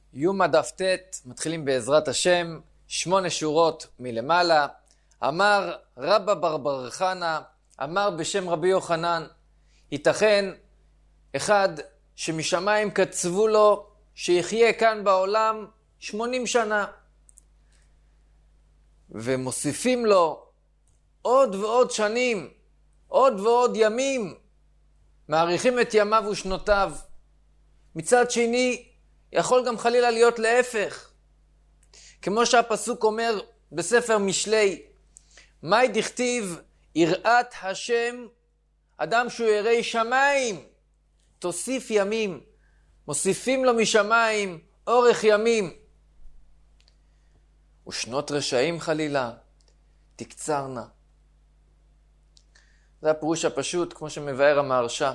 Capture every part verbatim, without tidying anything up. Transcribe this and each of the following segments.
יום דף ט', מתחילים בעזרת השם, שמונה שורות מלמעלה. אמר רבא בר בר חנה, אמר בשם רבי יוחנן, ייתכן אחד שמשמיים קצבו לו שיחיה כאן בעולם שמונים שנה, ומוסיפים לו עוד ועוד שנים, עוד ועוד ימים, מעריכים את ימיו ושנותיו. מצד שני, יכול גם חלילה להיות להפך. כמו שהפסוק אומר בספר משלי, מאי דכתיב יראת השם, אדם שהוא ירא שמיים, תוסיף ימים. מוסיפים לו משמיים אורך ימים. ושנות רשעים חלילה, תקצרנה. זה הפירוש הפשוט, כמו שמבאר המהרש"א.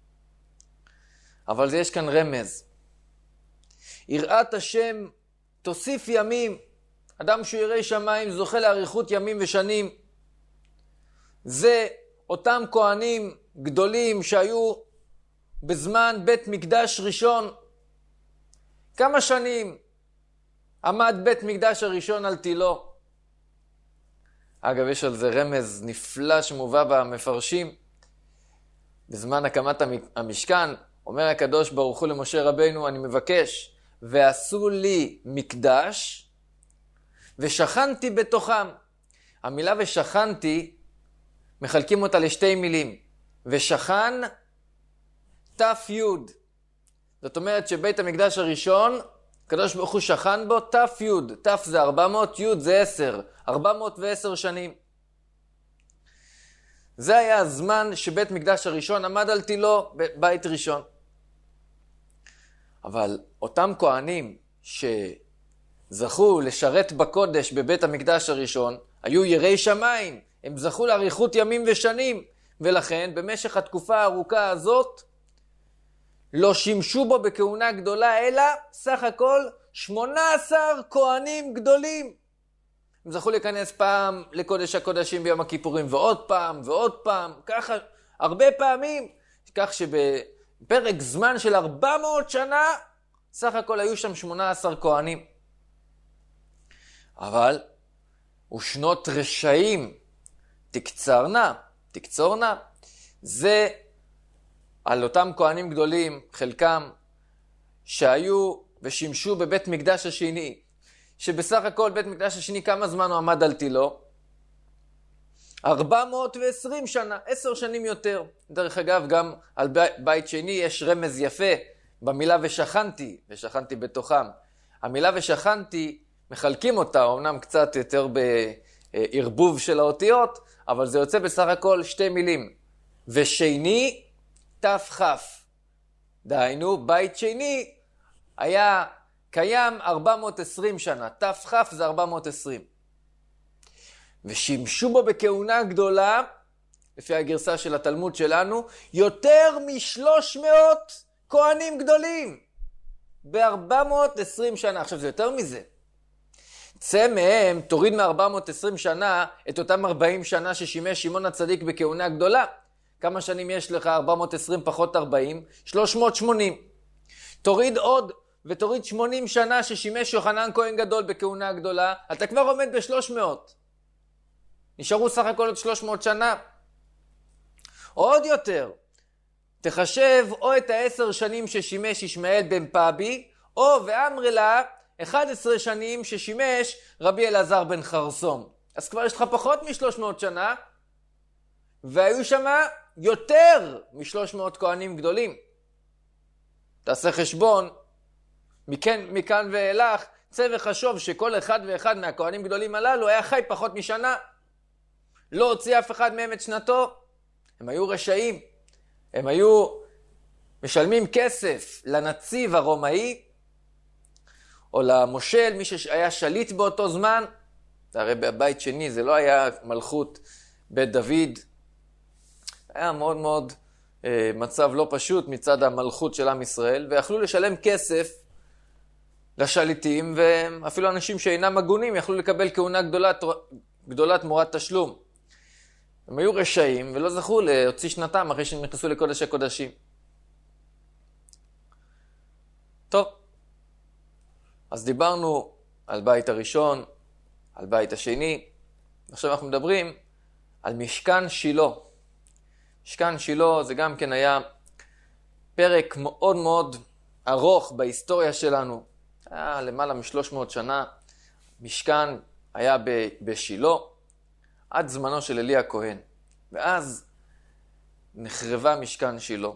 אבל יש כאן רמז. יראת השם, תוסיף ימים. אדם שהוא ירא שמיים זוכה לאריכות ימים ושנים. זה אותם כהנים גדולים שהיו בזמן בית מקדש ראשון. כמה שנים עמד בית מקדש הראשון על תילו? אגב, יש על זה רמז נפלא שמובא במפרשים. בזמן הקמת המשכן, אומר הקדוש ברוך הוא למשה רבינו, אני מבקש, ועשו לי מקדש, ושכנתי בתוכם. המילה ושכנתי, מחלקים אותה לשתי מילים. ושכן, תף יוד. זאת אומרת שבית המקדש הראשון, הקדוש ברוך הוא שכן בו תף יוד. תף זה ארבע מאות, יוד זה עשר. ארבע מאות ועשר שנים. זה היה הזמן שבית מקדש הראשון עמד על תילו, בית ראשון. אבל אותם כהנים שזכו לשרת בקודש בבית המקדש הראשון, היו יראי שמיים, הם זכו לאריכות ימים ושנים, ולכן במשך התקופה הארוכה הזאת, לא שימשו בו בכהונה גדולה, אלא סך הכל שמונה עשר כהנים גדולים. הם זכו להיכנס פעם לקודש הקודשים ביום הכיפורים, ועוד פעם ועוד פעם, ככה הרבה פעמים, כך שבפרק זמן של ארבע מאות שנה, סך הכל היו שם שמונה עשר כהנים. אבל, ושנות רשעים תקצרנה, תקצורנה, זה על אותם כהנים גדולים, חלקם שהיו ושימשו בבית מקדש השני, שבסך הכל בית מקדש השני כמה זמן הוא עמד על תילו? ארבע מאות ועשרים שנה, עשר שנים יותר. דרך אגב, גם על בית שני יש רמז יפה במילה ושכנתי, ושכנתי בתוכם. המילה ושכנתי, מחלקים אותה, אומנם קצת יותר בערבוב של האותיות, אבל זה יוצא בסך הכל שתי מילים. ושני, תף חף. דהיינו, בית שני היה קיים ארבע מאות ועשרים שנה. תף חף זה ארבע מאות ועשרים. ושימשו בו בכהונה גדולה, לפי הגרסה של התלמוד שלנו, יותר משלוש מאות כהנים גדולים. ב-ארבע מאות ועשרים שנה. עכשיו זה יותר מזה. צא מהם, תוריד מ-ארבע מאות ועשרים שנה את אותם ארבעים שנה ששימש שמעון הצדיק בכהונה גדולה. כמה שנים יש לך? ארבע מאות ועשרים פחות ארבעים, שלוש מאות ושמונים. תוריד עוד ותוריד שמונים שנה ששימש יוחנן כהן גדול בכהונה גדולה, אתה כבר עומד ב-שלוש מאות. נשארו סך הכל עוד שלוש מאות שנה. עוד יותר, תחשב או את העשר שנים ששימש ישמעאל בן פאבי, או ואמרי לה, אחד עשרה שנים ששימש רבי אלעזר בן חרסום. אז כבר יש לך פחות מ-שלוש מאות שנה, והיו שם יותר מ-שלוש מאות כהנים גדולים. תעשה חשבון, מכאן, מכאן ואילך, צא וחשוב שכל אחד ואחד מהכהנים גדולים הללו היה חי פחות משנה. לא הוציא אף אחד מהם את שנתו. הם היו רשעים. הם היו משלמים כסף לנציב הרומאי, או למושל, מי שהיה שליט באותו זמן. הרי בבית שני זה לא היה מלכות בית דוד. היה מאוד מאוד אה, מצב לא פשוט מצד המלכות של עם ישראל, ויכלו לשלם כסף לשליטים, ואפילו אנשים שאינם הגונים יכלו לקבל כהונה גדולה, גדולה תמורת תשלום. הם היו רשעים ולא זכו להוציא שנתם אחרי שהם נכנסו לקודש הקודשים. טוב, אז דיברנו על בית הראשון, על בית השני, עכשיו אנחנו מדברים על משכן שילה. משכן שילה זה גם כן היה פרק מאוד מאוד ארוך בהיסטוריה שלנו. היה למעלה משלוש מאות שנה, משכן היה בשילה, עד זמנו של אלי הכהן. ואז נחרבה משכן שילה.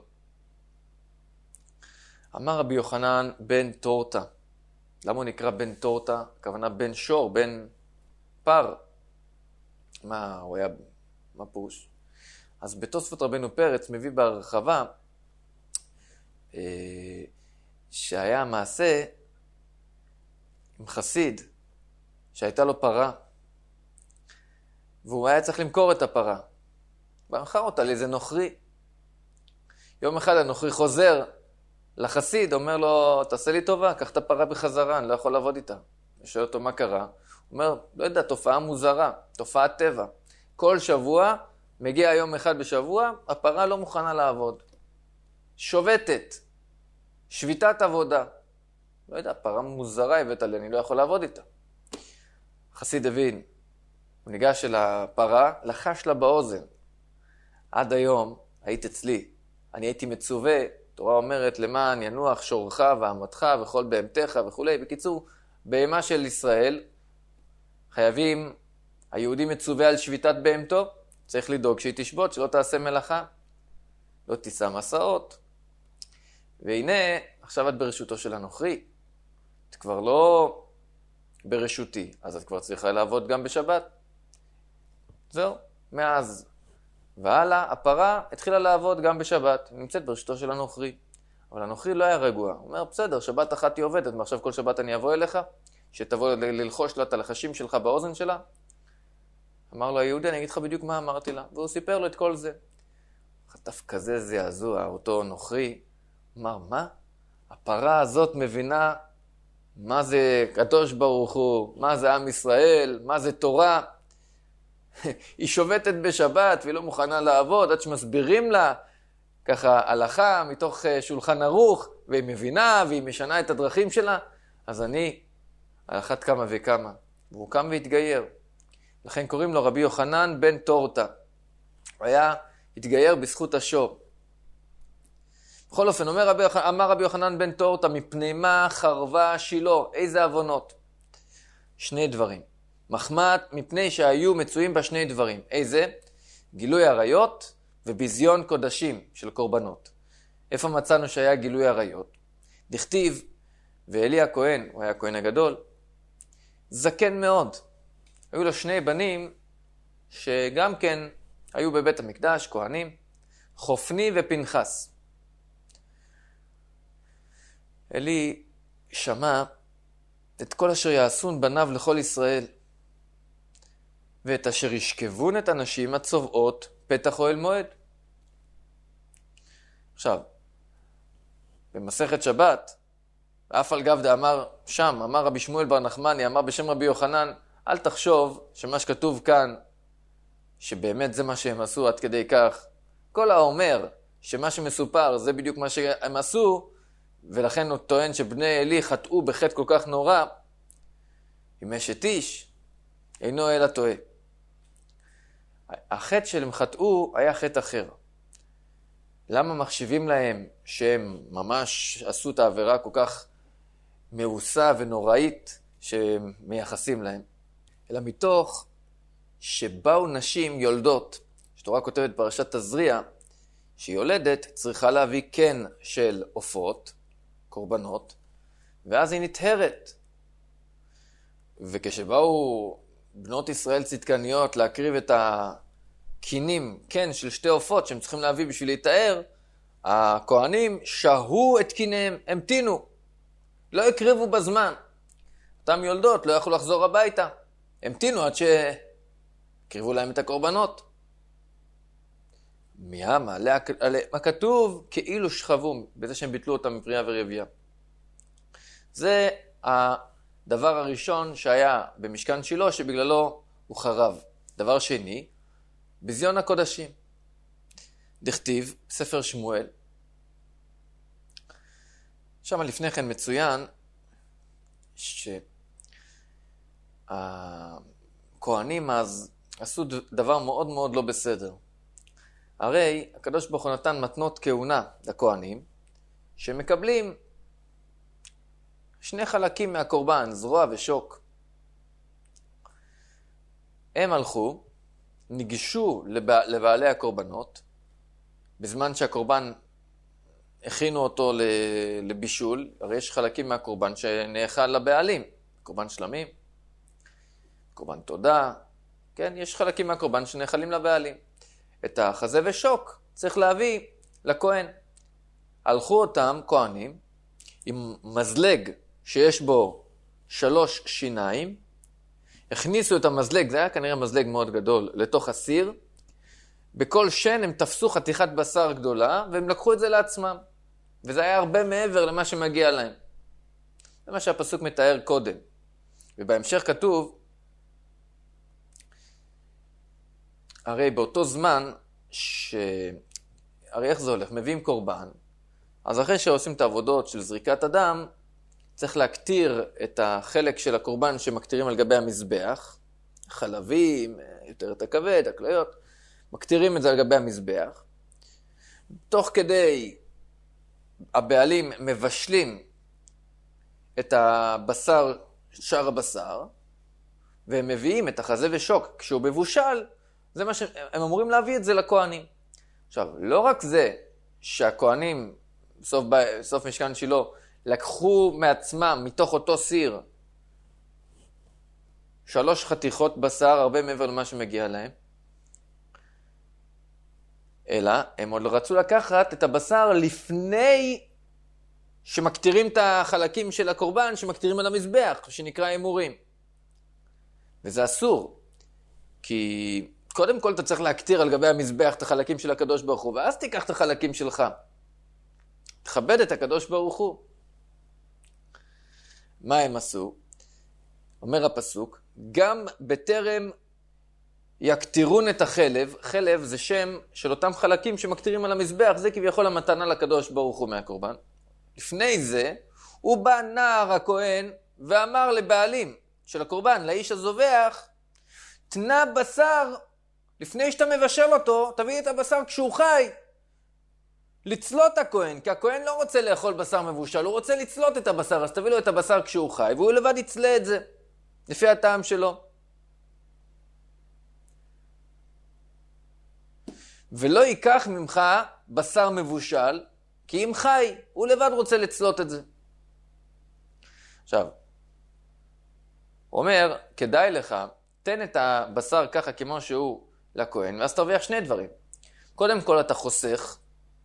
אמר רבי יוחנן בן תורתא. למה הוא נקרא בן תורתא? הכוונה בן שור, בן פר. מה הוא היה, מה פירוש? אז בתוספות רבנו פרץ מביא בהרחבה אה, שהיה מעשה עם חסיד שהייתה לו פרה והוא היה צריך למכור את הפרה. ומכר אותה לאיזה נוכרי. יום אחד הנוכרי חוזר לחסיד, אומר לו, תעשה לי טובה, קח את הפרה בחזרה, אני לא יכול לעבוד איתה. אני שואל אותו מה קרה. הוא אומר, לא יודע, תופעה מוזרה, תופעת טבע. כל שבוע, מגיע יום אחד בשבוע, הפרה לא מוכנה לעבוד. שובתת, שביתת עבודה. לא יודע, פרה מוזרה הבאת לי, אני לא יכול לעבוד איתה. החסיד הבין, הוא ניגש אל הפרה, לחש לה באוזן. עד היום היית אצלי, אני הייתי מצווה, תורה אומרת למען ינוח שורך ועמתך וכל בהמתך וכו'. בקיצור, בהמה של ישראל חייבים, היהודי מצווה על שביתת בהמתו, צריך לדאוג שהיא תשבות, שלא תעשה מלאכה, לא תישא מסעות. והנה, עכשיו את ברשותו של הנוכרי, את כבר לא ברשותי, אז את כבר צריכה לעבוד גם בשבת. זהו, מאז והלאה, הפרה התחילה לעבוד גם בשבת, היא נמצאת ברשותו של הנוכרי. אבל הנוכרי לא היה רגוע, הוא אומר, בסדר, שבת אחת היא עובדת, ועכשיו כל שבת אני אבוא אליך, שתבוא ללחוש לה את הלחשים שלך באוזן שלה. אמר לו היהודי, אני אגיד לך בדיוק מה אמרתי לה, והוא סיפר לו את כל זה. חטף כזה זעזוע, אותו נוכרי, אמר, מה? הפרה הזאת מבינה מה זה קדוש ברוך הוא, מה זה עם ישראל, מה זה תורה. היא שובתת בשבת והיא לא מוכנה לעבוד, עד שמסבירים לה ככה הלכה מתוך שולחן ערוך, והיא מבינה והיא משנה את הדרכים שלה. אז אני, על אחת כמה וכמה, והוא קם והתגייר. לכן קוראים לו רבי יוחנן בן תורתא. הוא היה, התגייר בזכות השור. בכל אופן, אומר רבי, אמר רבי יוחנן בן תורתא, מפני מה חרבה שילה? איזה אבונות? שני דברים. מחמת מפני שהיו מצויים בה שני דברים. איזה? גילוי עריות וביזיון קודשים של קורבנות. איפה מצאנו שהיה גילוי עריות? דכתיב, ואלי הכהן, הוא היה הכהן הגדול, זקן מאוד. היו לו שני בנים שגם כן היו בבית המקדש, כהנים, חופני ופנחס. אלי שמע את כל אשר יעשון בניו לכל ישראל, ואת אשר ישכבון את הנשים הצובעות פתח אוהל מועד. עכשיו, במסכת שבת, אף על גב דאמר שם, אמר רבי שמואל בר נחמני, אמר בשם רבי יוחנן, אל תחשוב שמה שכתוב כאן, שבאמת זה מה שהם עשו עד כדי כך. כל האומר שמה שמסופר זה בדיוק מה שהם עשו, ולכן הוא טוען שבני אלי חטאו בחטא כל כך נורא, אם אשת איש, אינו אלא טועה. החטא שהם חטאו היה חטא אחר. למה מחשיבים להם שהם ממש עשו את העבירה כל כך מעושה ונוראית שמייחסים להם? אלא מתוך שבאו נשים יולדות, שתורה כותבת פרשת תזריע, שיולדת צריכה להביא קן של עופות, קורבנות, ואז היא נטהרת. וכשבאו בנות ישראל צדקניות להקריב את הקינים, קן של שתי עופות שהם צריכים להביא בשביל להתאר, הכהנים שהו את קיניהם, המתינו, לא הקריבו בזמן. אותם יולדות לא יכלו לחזור הביתה, המתינו עד שהקריבו להם את הקורבנות. מימה, מה כתוב? כאילו שכבו, בזה שהם ביטלו אותם מפריה ורבייה. זה הדבר הראשון שהיה במשכן שילה, שבגללו הוא חרב. דבר שני, ביזיון הקודשים. דכתיב, ספר שמואל. שם לפני כן מצוין, שהכהנים אז עשו דבר מאוד מאוד לא בסדר. הרי הקדוש ברוך הוא נתן מתנות כהונה לכהנים, שמקבלים שני חלקים מהקורבן, זרוע ושוק. הם הלכו, ניגשו לבע... לבעלי הקורבנות, בזמן שהקורבן הכינו אותו לבישול, הרי יש חלקים מהקורבן שנאכל לבעלים, קורבן שלמים, קורבן תודה, כן, יש חלקים מהקורבן שנאכלים לבעלים. את החזה ושוק צריך להביא לכהן. הלכו אותם כהנים עם מזלג שיש בו שלוש שיניים, הכניסו את המזלג, זה היה כנראה מזלג מאוד גדול, לתוך הסיר. בכל שן הם תפסו חתיכת בשר גדולה, והם לקחו את זה לעצמם. וזה היה הרבה מעבר למה שמגיע להם. זה מה שהפסוק מתאר קודם. ובהמשך כתוב, הרי באותו זמן, ש... הרי איך זה הולך? מביאים קורבן, אז אחרי שעושים את העבודות של זריקת הדם, צריך להקטיר את החלק של הקורבן שמקטירים על גבי המזבח, חלבים, יותר את הכבד, הכליות, מקטירים את זה על גבי המזבח. תוך כדי הבעלים מבשלים את הבשר, שאר הבשר, והם מביאים את החזה ושוק. כשהוא מבושל, זה מה שהם אמורים להביא את זה לכהנים. עכשיו, לא רק זה שהכהנים בסוף, בסוף משכן שילה לקחו מעצמם מתוך אותו סיר שלוש חתיכות בשר הרבה מעבר למה שמגיע להם, אלא הם עוד רצו לקחת את הבשר לפני שמקטירים את החלקים של הקורבן שמקטירים על המזבח, שנקרא אמורים. וזה אסור, כי קודם כל אתה צריך להקטיר על גבי המזבח את החלקים של הקדוש ברוך הוא, ואז תיקח את החלקים שלך. תכבד את הקדוש ברוך הוא. מה הם עשו? אומר הפסוק, גם בטרם יקטירון את החלב, חלב זה שם של אותם חלקים שמקטירים על המזבח, זה כביכול המתנה לקדוש ברוך הוא מהקורבן. לפני זה, הוא בא נער הכהן ואמר לבעלים של הקורבן, לאיש הזובח, תנה בשר, לפני שאתה מבשל אותו, תביא את הבשר כשהוא חי. לצלות הכהן, כי הכהן לא רוצה לאכול בשר מבושל, הוא רוצה לצלות את הבשר, אז תביא לו את הבשר כשהוא חי, והוא לבד יצלה את זה, לפי הטעם שלו. ולא ייקח ממך בשר מבושל, כי אם חי, הוא לבד רוצה לצלות את זה. עכשיו, הוא אומר, כדאי לך, תן את הבשר ככה כמו שהוא לכהן, ואז תרוויח שני דברים. קודם כל אתה חוסך,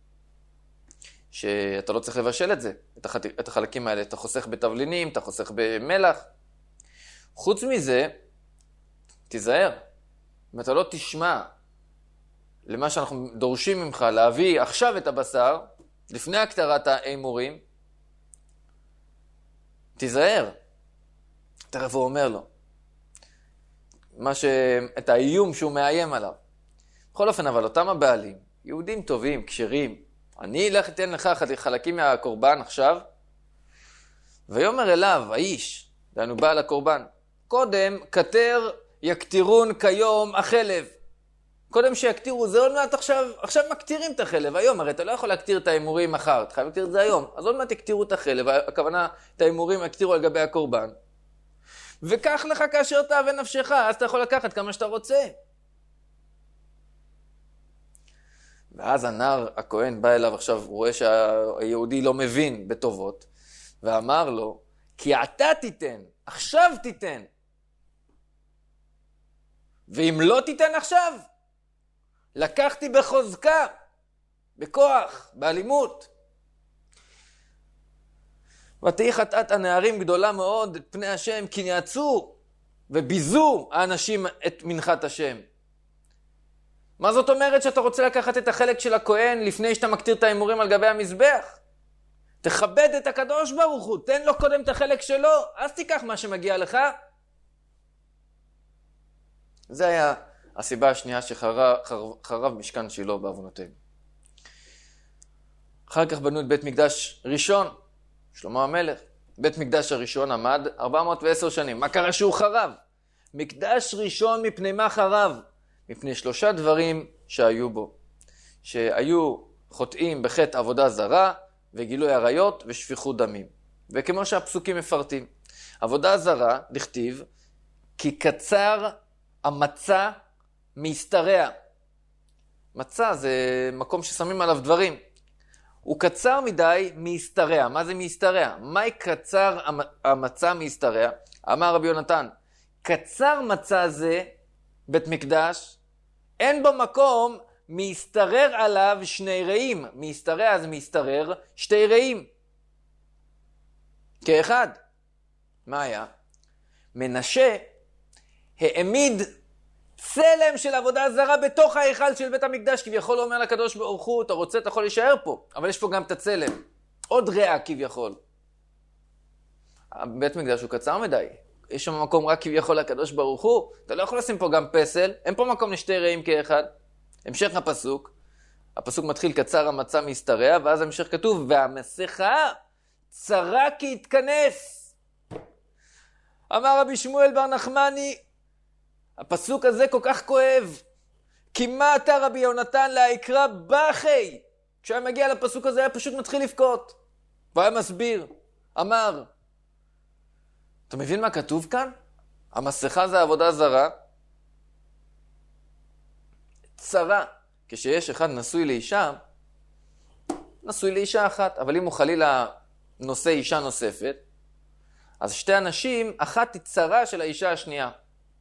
שאתה לא צריך לבשל את זה, את החלקים האלה, אתה חוסך בתבלינים, אתה חוסך במלח. חוץ מזה, תיזהר, אם אתה לא תשמע למה שאנחנו דורשים ממך להביא עכשיו את הבשר, לפני הקטרת האמורים, תיזהר. תכף הוא אומר לו, מה ש... את האיום שהוא מאיים עליו. בכל אופן, אבל אותם הבעלים, יהודים טובים, כשרים, אני אלך אתן לך חלקים מהקורבן עכשיו, ויאמר אליו, האיש, דהיינו בעל הקורבן, קודם כתר יקטירון כיום החלב. קודם שיקטירו, זה עוד מעט עכשיו, עכשיו מקטירים את החלב היום, הרי אתה לא יכול להקטיר את האמורים מחר, אתה חייב להקטיר את זה היום, אז עוד מעט יקטירו את החלב, הכוונה, את האמורים יקטירו על גבי הקורבן. וכך לך כאשר תאווה נפשך, אז אתה יכול לקחת כמה שאתה רוצה. ואז הנער הכהן בא אליו עכשיו, הוא רואה שהיהודי לא מבין בטובות, ואמר לו, כי אתה תיתן, עכשיו תיתן. ואם לא תיתן עכשיו, לקחתי בחוזקה, בכוח, באלימות. ותהי חטאת הנערים גדולה מאוד את פני השם, כי נעצו וביזו האנשים את מנחת השם. מה זאת אומרת שאתה רוצה לקחת את החלק של הכהן לפני שאתה מקטיר את האמורים על גבי המזבח? תכבד את הקדוש ברוך הוא, תן לו קודם את החלק שלו, אז תיקח מה שמגיע לך. זה היה הסיבה השנייה שחרב חרב משכן שילה בעוונותינו. אחר כך בנו את בית מקדש ראשון, שלמה המלך, בית מקדש הראשון עמד ארבע מאות ועשר שנים. מה קרה שהוא חרב? מקדש ראשון מפני מה חרב? מפני שלושה דברים שהיו בו. שהיו חוטאים בחטא עבודה זרה, וגילוי עריות ושפיכות דמים. וכמו שהפסוקים מפרטים. עבודה זרה, דכתיב, כי קצר המצה מהשתרע. מצה זה מקום ששמים עליו דברים. הוא קצר מדי מהשתרע. מה זה מהשתרע? מהי קצר המצה מהשתרע? אמר רבי יונתן, קצר מצה זה בית מקדש, אין בו מקום מהשתרר עליו שני רעים. מהשתרע זה מהשתרר שתי רעים. כאחד. מה היה? מנשה העמיד צלם של עבודה זרה בתוך ההיכל של בית המקדש. כביכול אומר לקדוש ברוך הוא, אתה רוצה, אתה יכול להישאר פה. אבל יש פה גם את הצלם. עוד רע כביכול. בית מקדש הוא קצר מדי. יש שם מקום רק כביכול לקדוש ברוך הוא. אתה לא יכול לשים פה גם פסל. אין פה מקום לשתי רעים כאחד. המשך הפסוק. הפסוק מתחיל קצר המצה מהשתרע, ואז המשך כתוב, והמסכה צרה כי התכנס. אמר רבי שמואל בר נחמני, הפסוק הזה כל כך כואב. כי מה אתה רבי יונתן להיקרא בחי? כשהיה מגיע לפסוק הזה היה פשוט מתחיל לבכות. והיה מסביר, אמר, אתה מבין מה כתוב כאן? המסכה זה עבודה זרה. צרה. כשיש אחד נשוי לאישה, נשוי לאישה אחת, אבל אם הוא חלילה נושא אישה נוספת, אז שתי אנשים, אחת היא צרה של האישה השנייה.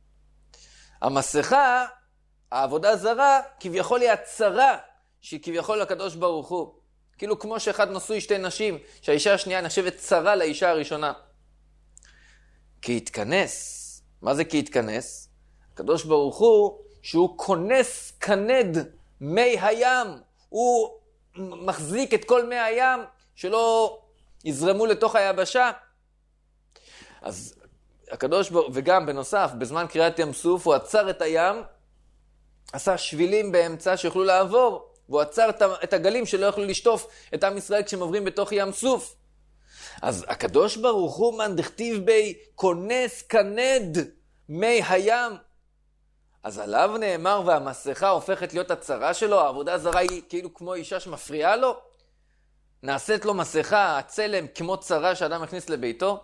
המסכה, העבודה זרה, כביכול היא הצרה, שהיא כביכול לקדוש ברוך הוא. כאילו כמו שאחד נשוי שתי נשים, שהאישה השנייה נחשבת צרה לאישה הראשונה. כי התכנס. מה זה כי התכנס? הקדוש ברוך הוא, שהוא כונס כנד מי הים. הוא מחזיק את כל מי הים, שלא יזרמו לתוך היבשה. אז הקדוש ברוך, וגם בנוסף, בזמן קריאת ים סוף, הוא עצר את הים, עשה שבילים באמצע שיוכלו לעבור, והוא עצר את הגלים שלא יכלו לשטוף את עם ישראל כשהם עוברים בתוך ים סוף. אז הקדוש ברוך הוא מן דכתיב בי כונס כנד מי הים. אז עליו נאמר והמסכה הופכת להיות הצרה שלו, העבודה הזרה היא כאילו כמו אישה שמפריעה לו. נעשית לו מסכה, הצלם, כמו צרה שאדם הכניס לביתו.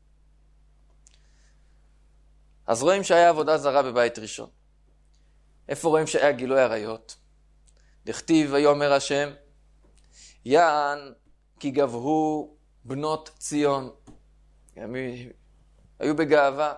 אז רואים שהיה עבודה זרה בבית ראשון. איפה רואים שהיה גילוי עריות? דכתיב ויאמר השם, יען כי גבהו בנות ציון. היו בגאווה.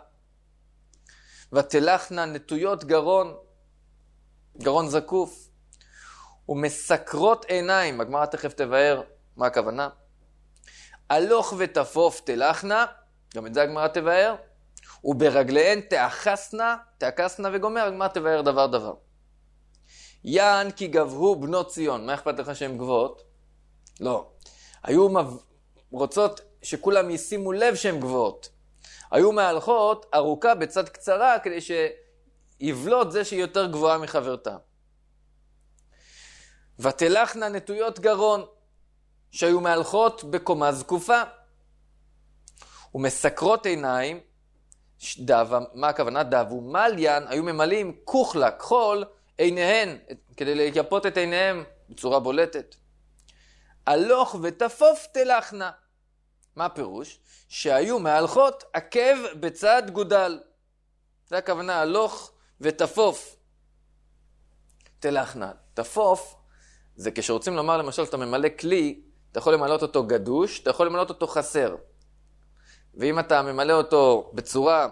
ותלכנה נטויות גרון, גרון זקוף, ומסקרות עיניים. הגמרא תכף תבאר מה הכוונה. הלוך ותפוף תלכנה, גם את זה הגמרא תבאר. וברגליהן תאחסנה, תאחסנה וגומר, הגמרא תבאר דבר דבר. יען כי גבהו בנות ציון. מה אכפת לך שהן גבוהות? לא. היו רוצות שכולם ישימו לב שהן גבוהות. היו מהלכות ארוכה בצד קצרה כדי שיבלוט זה שהיא יותר גבוהה מחברתה. ותלכנה נטויות גרון, שהיו מהלכות בקומה זקופה. ומסקרות עיניים, דווה, מה הכוונה? דוו מליין, היו ממלאים כוחלה, כחול, עיניהן, כדי לייפות את עיניהם בצורה בולטת. הלוך ותפוף תלכנה. מה הפירוש? שהיו מהלכות עקב בצד גודל. זה הכוונה, הלוך ותפוף תלכנה. תפוף, זה כשרוצים לומר למשל, אתה ממלא כלי, אתה יכול למלא אותו גדוש, אתה יכול למלא אותו חסר. ואם אתה ממלא אותו בצורה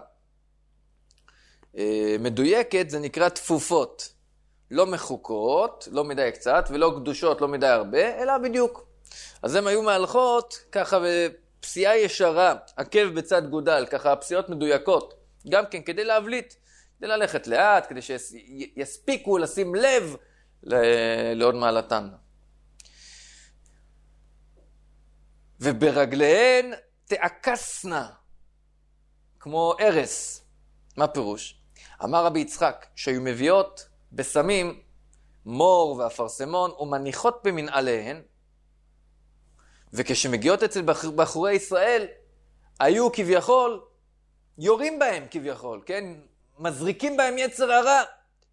אה, מדויקת, זה נקרא תפופות. לא מחוקות, לא מדי קצת, ולא קדושות, לא מדי הרבה, אלא בדיוק. אז הם היו מהלכות ככה בפסיעה ישרה, עקב בצד גודל, ככה פסיעות מדויקות. גם כן כדי להבליט, כדי ללכת לאט, כדי שיספיקו לשים לב לעוד מעלתן. וברגליהן תאקסנה, כמו ארס. מה פירוש? אמר רבי יצחק, שהיו מביאות בסמים, מור ואפרסמון, ומניחות במנעליהן, וכשמגיעות אצל בחורי ישראל, היו כביכול, יורים בהם כביכול, כן? מזריקים בהם יצר הרע.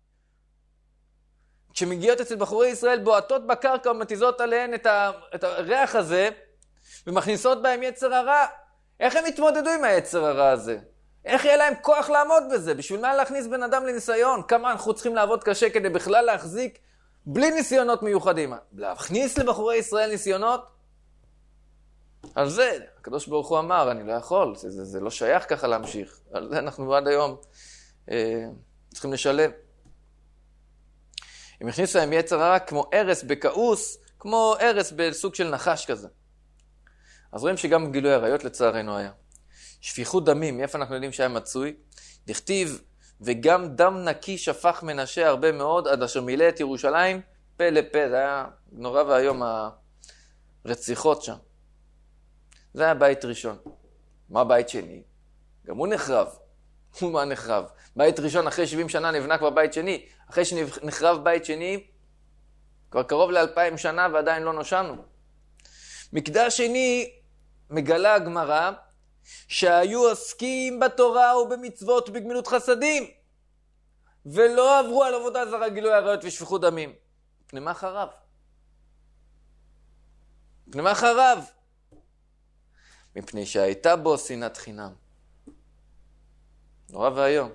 כשמגיעות אצל בחורי ישראל בועטות בקרקע ומתיזות עליהן את, ה, את הריח הזה, ומכניסות בהם יצר הרע. איך הם יתמודדו עם היצר הרע הזה? איך יהיה להם כוח לעמוד בזה? בשביל מה להכניס בן אדם לניסיון? כמה אנחנו צריכים לעבוד קשה כדי בכלל להחזיק בלי ניסיונות מיוחדים? להכניס לבחורי ישראל ניסיונות? על זה, הקדוש ברוך הוא אמר, אני לא יכול, זה, זה, זה לא שייך ככה להמשיך. על זה אנחנו עד היום אה, צריכים לשלם. הם הכניסו להם יצר הרע כמו ארס בכעוס, כמו ארס בסוג של נחש כזה. אז רואים שגם גילוי עריות לצערנו היה. שפיכות דמים, מאיפה אנחנו יודעים שהיה מצוי? דכתיב, וגם דם נקי שפך מנשה הרבה מאוד, עד אשר מילא את ירושלים, פה לפה, זה היה נורא והיום הרציחות שם. זה היה בית ראשון. מה בית שני? גם הוא נחרב. הוא מה נחרב? בית ראשון אחרי שבעים שנה נבנה כבר בית שני. אחרי שנחרב בית שני, כבר קרוב לאלפיים שנה ועדיין לא נושענו. מקדש שני מגלה הגמרא שהיו עוסקים בתורה ובמצוות ובגמילות חסדים, ולא עברו על עבודה זרה, גילוי עריות ושפיכות דמים. מפני מה חרב? מפני מה חרב? מפני שהייתה בו שנאת חינם. נורא והיום.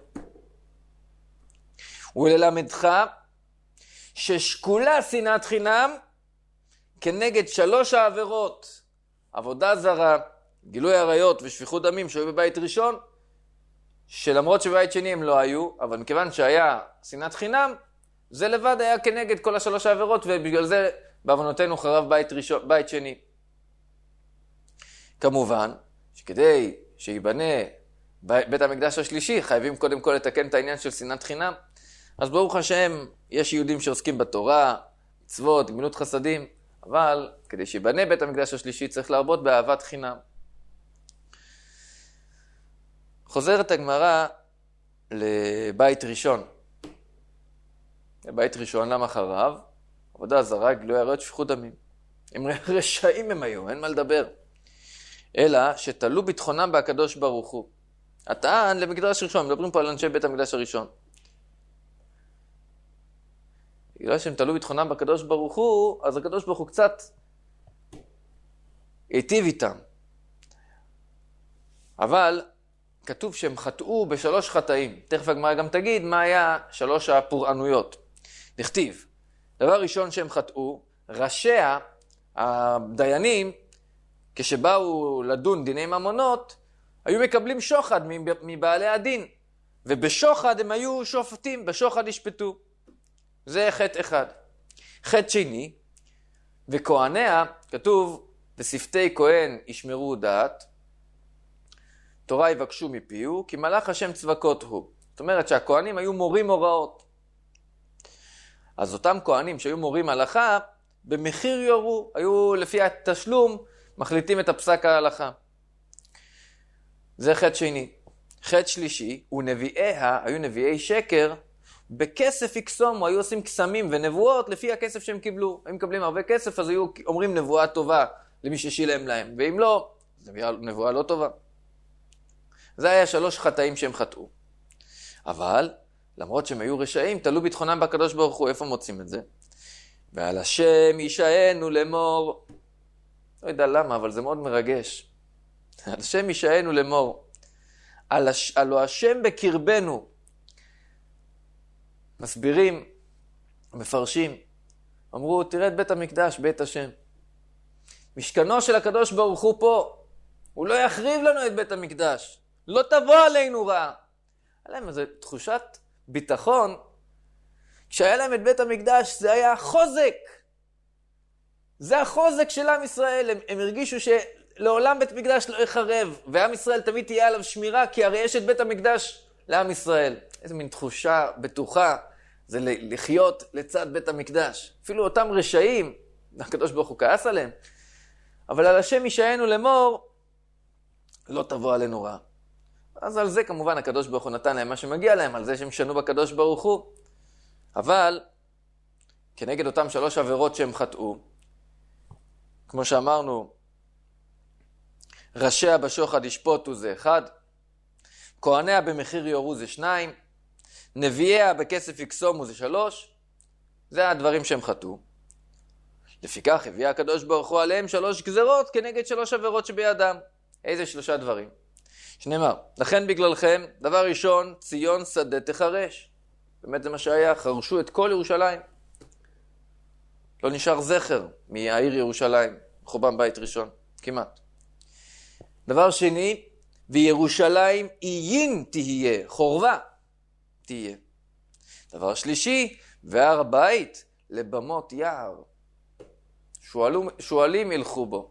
וללמדך ששקולה שנאת חינם כנגד שלוש העבירות, עבודה זרה, גילוי עריות ושפיכות דמים שהיו בבית ראשון, שלמרות שבבית שני הם לא היו, אבל מכיוון שהיה שנאת חינם, זה לבד היה כנגד כל השלוש העבירות, ובגלל זה בעוונותינו חרב בית, ראשון, בית שני. כמובן שכדי שיבנה בית המקדש השלישי, חייבים קודם כל לתקן את העניין של שנאת חינם. אז ברוך השם, יש יהודים שעוסקים בתורה, מצוות, גמילות חסדים, אבל כדי שיבנה בית המקדש השלישי צריך להרבות באהבת חינם. חוזרת הגמרא לבית ראשון. לבית ראשון, למה חרב? עבודה זרה, גילוי עריות, שפיכות דמים. הם רשעים הם היו, אין מה לדבר. אלא שתלו ביטחונם בהקדוש ברוך הוא. הטען למקדש ראשון, מדברים פה על אנשי בית המקדש הראשון. בגלל שהם תלו ביטחונם בקדוש ברוך הוא, אז הקדוש ברוך הוא קצת היטיב איתם. אבל כתוב שהם חטאו בשלוש חטאים. תכף הגמרא גם תגיד מה היה שלוש הפורענויות. דכתיב, דבר ראשון שהם חטאו, ראשיה, הדיינים, כשבאו לדון דיני ממונות, היו מקבלים שוחד מבעלי הדין. ובשוחד הם היו שופטים, בשוחד ישפטו. זה חטא אחד. חטא שני, וכהניה, כתוב, ושפתי כהן ישמרו דעת, תורה יבקשו מפיהו, כי מלאך השם צבקות הוא. זאת אומרת שהכהנים היו מורים הוראות. אז אותם כהנים שהיו מורים הלכה, במחיר יורו, היו לפי התשלום, מחליטים את הפסק ההלכה. זה חטא שני. חטא שלישי, ונביאיה, היו נביאי שקר, בכסף יקסומו, היו עושים קסמים ונבואות לפי הכסף שהם קיבלו. הם מקבלים הרבה כסף, אז היו אומרים נבואה טובה למי ששילם להם. ואם לא, זה נבואה לא טובה. זה היה שלוש חטאים שהם חטאו. אבל, למרות שהם היו רשעים, תלו ביטחונם בקדוש ברוך הוא. איפה מוצאים את זה? ועל השם ישענו לאמור. לא יודע למה, אבל זה מאוד מרגש. על השם ישענו לאמור. על הש... הלא השם בקרבנו. מסבירים, מפרשים. אמרו, תראה את בית המקדש, בית השם. משכנו של הקדוש ברוך הוא פה. הוא לא יחריב לנו את בית המקדש. לא תבוא עלינו רע. היה להם איזו תחושת ביטחון. כשהיה להם את בית המקדש, זה היה חוזק. זה החוזק של עם ישראל. הם, הם הרגישו שלעולם בית מקדש לא יחרב. ועם ישראל תמיד תהיה עליו שמירה, כי הרי יש את בית המקדש לעם ישראל. איזו מין תחושה בטוחה. זה לחיות לצד בית המקדש. אפילו אותם רשעים, הקדוש ברוך הוא כעס עליהם. אבל על השם ישענו לאמור, לא תבוא עלינו רע. אז על זה כמובן הקדוש ברוך הוא נתן להם מה שמגיע להם, על זה שהם שנו בקדוש ברוך הוא. אבל, כנגד אותם שלוש עבירות שהם חטאו, כמו שאמרנו, ראשיה בשוחד ישפוטו זה אחד, כהניה במחיר יורו זה שניים, נביאיה בכסף יקסומו זה שלוש, זה הדברים שהם חטאו. לפיכך הביאה הקדוש ברוך הוא עליהם שלוש גזרות כנגד שלוש עבירות שבידם. איזה שלושה דברים? שנאמר, לכן בגללכם, דבר ראשון, ציון שדה תחרש. באמת זה מה שהיה, חרשו את כל ירושלים. לא נשאר זכר מהעיר ירושלים, חורבן בית ראשון, כמעט. דבר שני, וירושלים עיין תהיה, חורבה תהיה. דבר שלישי, והר בית לבמות יער. שואלו, שואלים ילכו בו.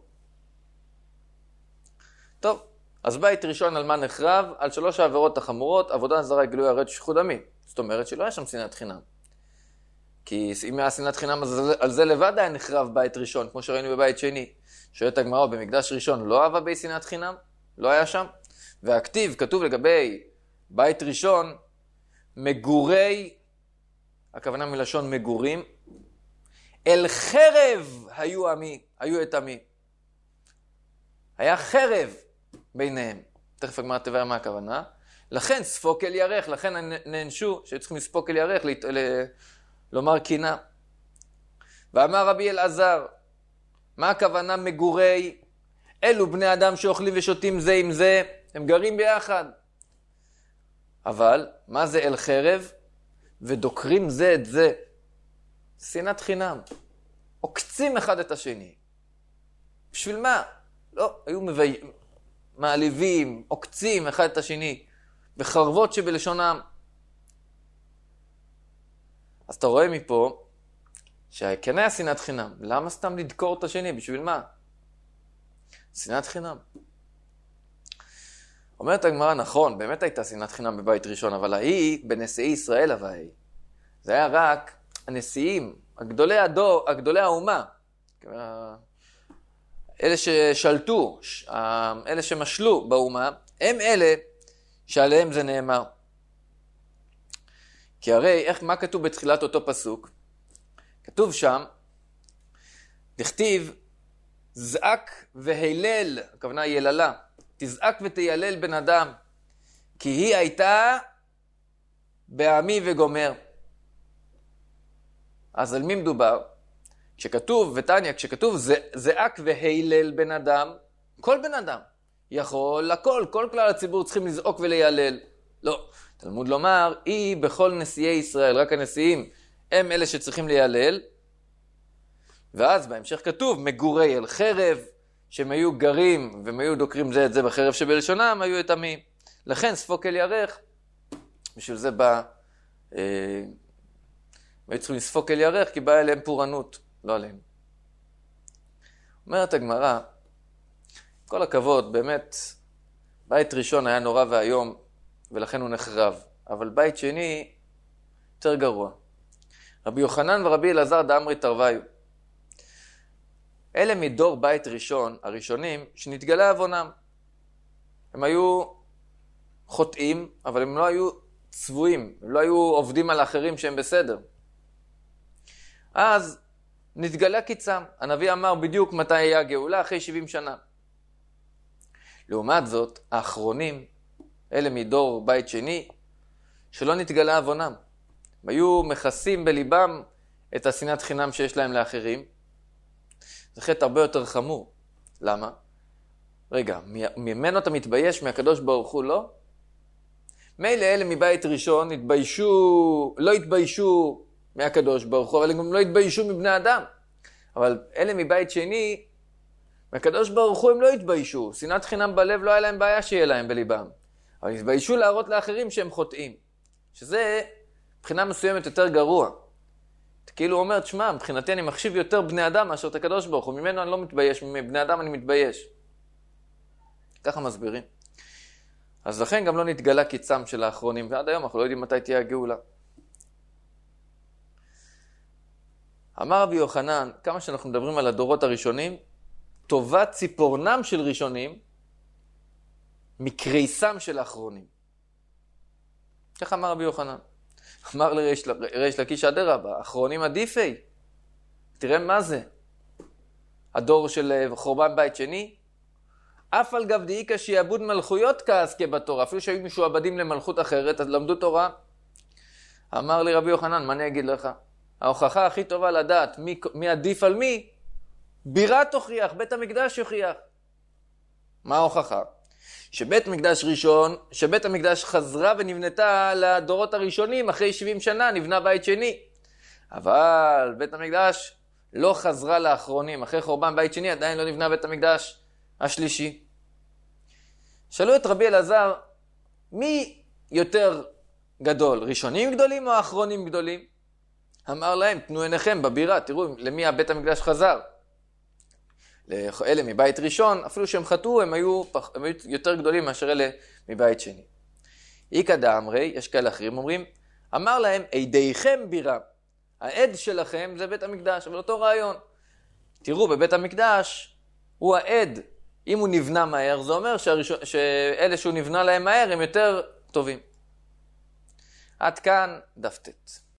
טוב, אז בית ראשון על מה נחרב? על שלוש העבירות החמורות, עבודה זרה, גילוי עריות, שפיכות דמים. זאת אומרת שלא היה שם שנאת חינם. כי אם היה שנאת חינם, אז על זה לבד היה נחרב בית ראשון, כמו שראינו בבית שני. שואלת הגמרא, במקדש ראשון לא אהבה בי שנאת חינם? לא היה שם. והכתיב כתוב לגבי בית ראשון, מגורי, הכוונה מלשון מגורים, אל חרב היו עמי, היו את עמי. היה חרב ביניהם. תכף הגמרא תבהר מה הכוונה. לכן ספוק אל ירך, לכן נענשו שצריכים לספוק אל ירך, ל... ל... לומר קינה. ואמר רבי אלעזר, מה הכוונה מגורי? אלו בני אדם שאוכלים ושותים זה עם זה, הם גרים ביחד. אבל מה זה אל חרב? ודוקרים זה את זה. שנאת חינם. עוקצים אחד את השני. בשביל מה? לא, היו מביא... מעליבים, עוקצים אחד את השני, בחרבות שבלשונם. אז אתה רואה מפה, שכן היה שנאת חינם. למה סתם לדקור את השני? בשביל מה? שנאת חינם. אומרת הגמרא, נכון, באמת הייתה שנאת חינם בבית ראשון, אבל ההיא, בנשיאי ישראל הוואי, זה היה רק הנשיאים, הגדולי הדור, הגדולי האומה, אלה ששלטו, אלה שמשלו באומה, הם אלה שעליהם זה נאמר. כי הרי, איך, מה כתוב בתחילת אותו פסוק? כתוב שם, תכתיב, זעק והילל, הכוונה יללה, תזעק ותיילל בן אדם, כי היא הייתה בעמי וגומר. אז על מי מדובר? כשכתוב, ותניה, כשכתוב זעק והילל בן אדם, כל בן אדם יכול, לכל, כל כלל הציבור צריכים לזעוק וליילל. לא, תלמוד לומר, היא בכל נשיאי ישראל, רק הנשיאים, הם אלה שצריכים ליילל. ואז בהמשך כתוב, מגורי אל חרב, שהם היו גרים והם היו דוקרים זה את זה בחרב שבלשונם, היו את עמי. לכן ספוק אל ירך, בשביל זה בא, אה, היו צריכים לספוק אל ירך, כי באה אליהם פורענות, לא עליהם. אומרת הגמרא, כל הכבוד, באמת, בית ראשון היה נורא והיום, ולכן הוא נחרב. אבל בית שני, יותר גרוע. רבי יוחנן ורבי אלעזר דאמרי תרוויו. אלה מדור בית ראשון, הראשונים, שנתגלה עוונם. הם היו חוטאים, אבל הם לא היו צבועים, הם לא היו עובדים על האחרים שהם בסדר. אז נתגלה קיצם. הנביא אמר בדיוק מתי היה הגאולה, אחרי שבעים שנה. לעומת זאת, האחרונים, אלה מדור בית שני, שלא נתגלה עוונם. הם היו מכסים בליבם את השנאת חינם שיש להם לאחרים. זה חטא הרבה יותר חמור. למה? רגע, ממנו אתה מתבייש, מהקדוש ברוך הוא לא? מילא אלה מבית ראשון התביישו, לא התביישו מהקדוש ברוך הוא, אבל הם גם לא התביישו מבני אדם. אבל אלה מבית שני, מהקדוש ברוך הוא הם לא התביישו. שנאת חינם בלב לא היה להם בעיה שיהיה להם בליבם. אבל התביישו להראות לאחרים שהם חוטאים. שזה מבחינה מסוימת יותר גרוע. כאילו הוא אומר, תשמע, מבחינתי אני מחשיב יותר בני אדם מאשר את הקדוש ברוך הוא. ממנו אני לא מתבייש, מבני אדם אני מתבייש. ככה מסבירים. אז לכן גם לא נתגלה קיצם של האחרונים, ועד היום אנחנו לא יודעים מתי תהיה הגאולה. אמר רבי יוחנן, כמה שאנחנו מדברים על הדורות הראשונים, טובת ציפורנם של ראשונים, מקריסם של האחרונים. כך אמר רבי יוחנן. אמר לריש לקיש אדרבה, אחרונים עדיפי. תראה מה זה. הדור של חורבן בית שני, אף על גב דאיקה שיעבוד מלכויות כעסקה בתורה, אפילו שהיו משועבדים למלכות אחרת, אז למדו תורה. אמר לי רבי יוחנן, מה אני אגיד לך? ההוכחה הכי טובה לדעת מי, מי עדיף על מי, בירה תוכיח, בית המקדש יוכיח. מה ההוכחה? שבית מקדש ראשון, שבית המקדש חזרה ונבנתה לדורות הראשונים, אחרי שבעים שנה נבנה בית שני. אבל בית המקדש לא חזרה לאחרונים, אחרי חורבן בית שני עדיין לא נבנה בית המקדש השלישי. שאלו את רבי אלעזר, מי יותר גדול, ראשונים גדולים או אחרונים גדולים? אמר להם, תנו עיניכם בבירה, תראו למי הבית המקדש חזר. לאלה מבית ראשון, אפילו שהם חטאו, הם היו, פח, הם היו יותר גדולים מאשר אלה מבית שני. איקא דאמרי, יש כאלה אחרים אומרים, אמר להם, עדיכם בירה. העד שלכם זה בית המקדש, אבל אותו רעיון. תראו, בבית המקדש הוא העד. אם הוא נבנה מהר, זה אומר שהראשון, שאלה שהוא נבנה להם מהר הם יותר טובים. עד כאן דף ט'.